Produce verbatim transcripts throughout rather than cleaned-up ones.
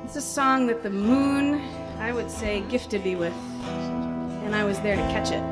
It's a song that the moon, I would say, gifted me with, and I was there to catch it.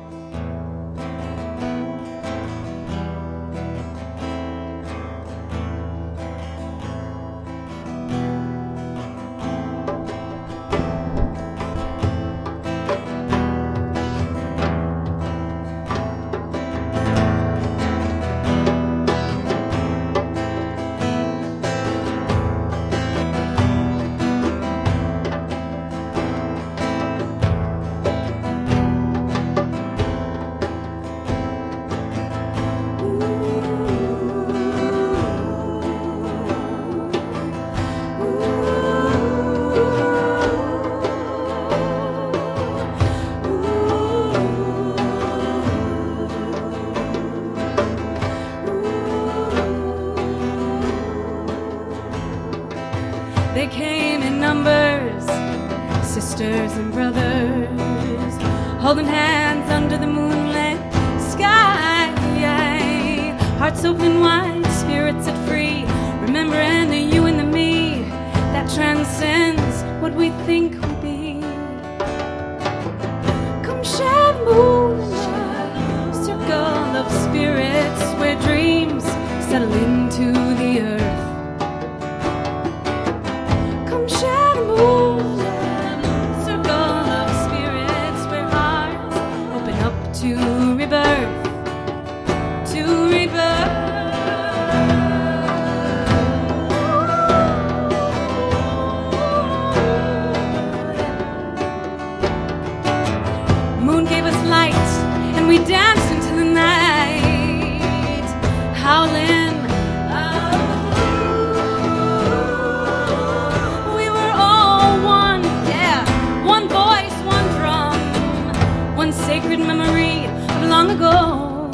They came in numbers, sisters and brothers, holding hands under the moonlit sky. Hearts open wide, spirits set free, remembering the you and the me that transcends what we think we be. Come share the moon, circle of spirits where dreams settle into the earth. To rebirth, to rebirth. Moon gave us light, and we danced into the night, howling. Oh, we were all one, yeah, one voice, one drum, one sacred memory long ago,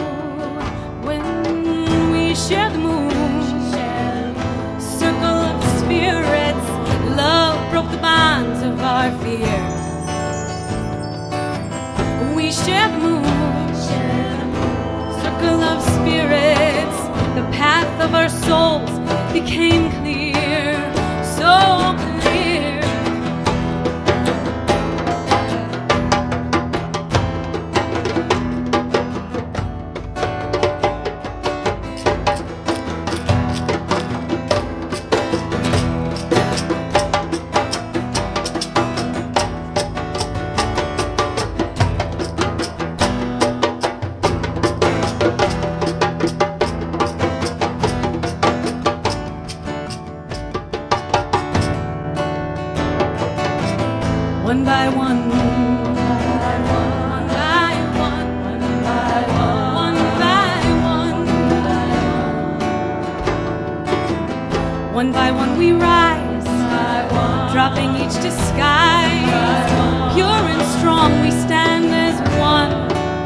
when we shared the moon, circle of spirits, love broke the bonds of our fear. We shared the moon, circle of spirits, the path of our souls became clear, so clear. One by one, one by one, one by one, one by one, one by one we rise, dropping each disguise, pure and strong we stand as one.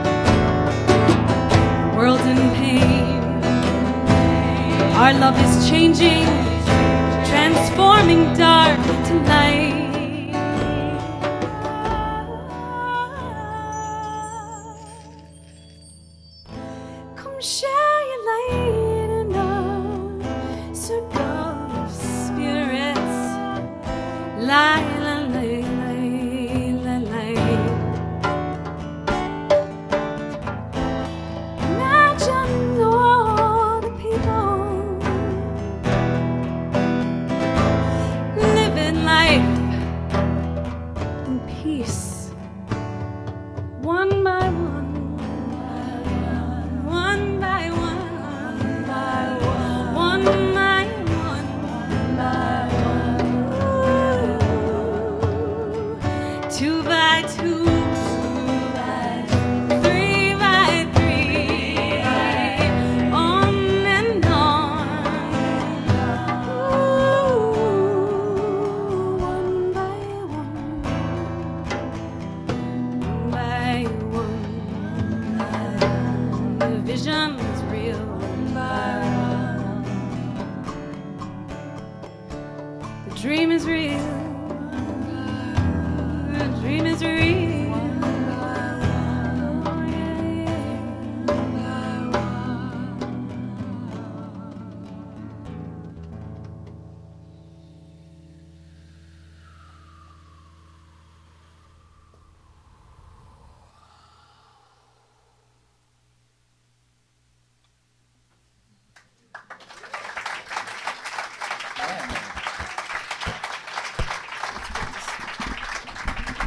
World in pain, our love is changing, transforming dark to light. Share your light in the circle of spirits. Light, light, light, light, light. Imagine all the people living life in peace, one by one. One by one, one by one, one by one, one by one. Two by two, two by two, three by three, on and on. Ooh, one by one, one by one. The vision is real. The dream is real. The dream is real.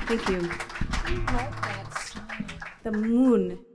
Thank you. The moon.